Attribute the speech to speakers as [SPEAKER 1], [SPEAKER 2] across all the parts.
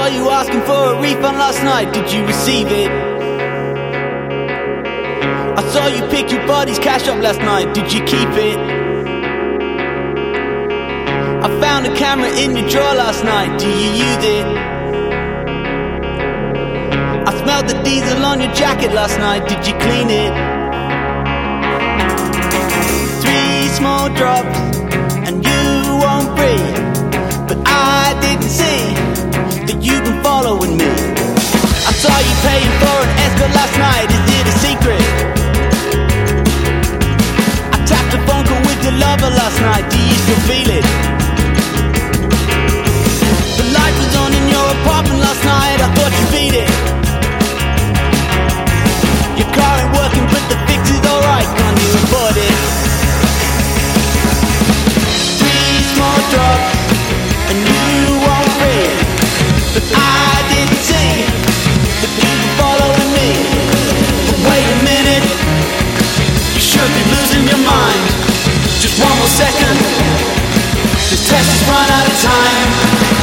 [SPEAKER 1] saw you asking for a refund last night, did you receive it? I saw you pick your buddy's cash up last night, did you keep it? I found a camera in your drawer last night, do you use it? I smelled the diesel on your jacket last night, did you clean it? 3 small drops and you won't breathe, but I didn't see that you've been following me. I saw you paying for an escort last night, is it a secret? I tapped a phone call with your lover last night, do you still feel it? The light was on in your apartment last night, I thought you beat it. Your car ain't working but the fix is alright, can't you afford it? 3 small drops and you won't breathe, but I didn't see that you were following me. But wait a minute, you should be losing your mind. Just one more second, this test has run out of time.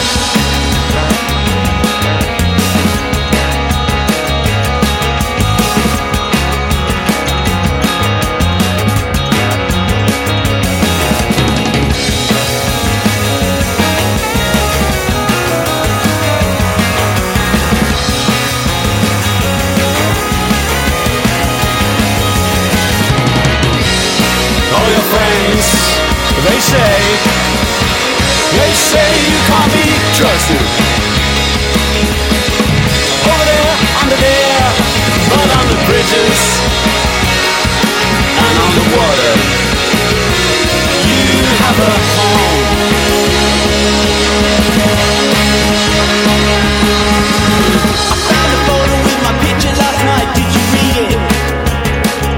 [SPEAKER 2] They say you can't be trusted. Over there, under there, but on the bridges and on the water, you have a